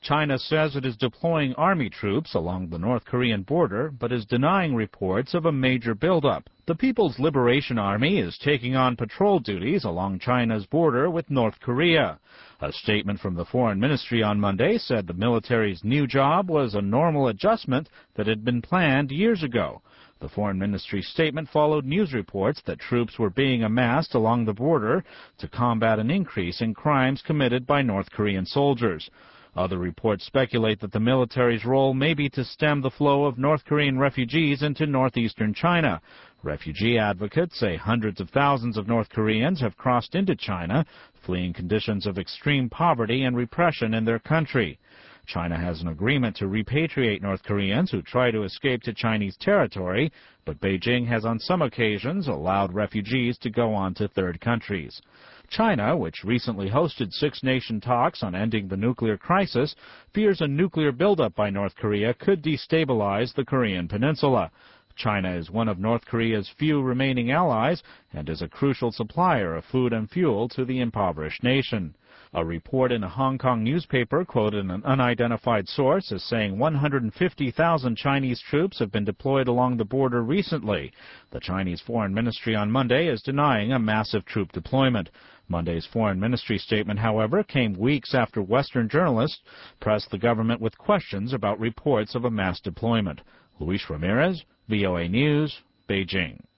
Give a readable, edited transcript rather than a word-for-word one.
China says it is deploying army troops along the North Korean border, but is denying reports of a major buildup. The People's Liberation Army is taking on patrol duties along China's border with North Korea. A statement from the Foreign Ministry on Monday said the military's new job was a normal adjustment that had been planned years ago. The Foreign Ministry statement followed news reports that troops were being amassed along the border to combat an increase in crimes committed by North Korean soldiers. Other reports speculate that the military's role may be to stem the flow of North Korean refugees into northeastern China. Refugee advocates say hundreds of thousands of North Koreans have crossed into China, fleeing conditions of extreme poverty and repression in their country. China has an agreement to repatriate North Koreans who try to escape to Chinese territory, but Beijing has on some occasions allowed refugees to go on to third countries. China, which recently hosted six-nation talks on ending the nuclear crisis, fears a nuclear buildup by North Korea could destabilize the Korean peninsula. China is one of North Korea's few remaining allies and is a crucial supplier of food and fuel to the impoverished nation. A report in a Hong Kong newspaper quoted an unidentified source as saying 150,000 Chinese troops have been deployed along the border recently. The Chinese Foreign Ministry on Monday is denying a massive troop deployment. Monday's Foreign Ministry statement, however, came weeks after Western journalists pressed the government with questions about reports of a mass deployment. Luis Ramirez, VOA News, Beijing.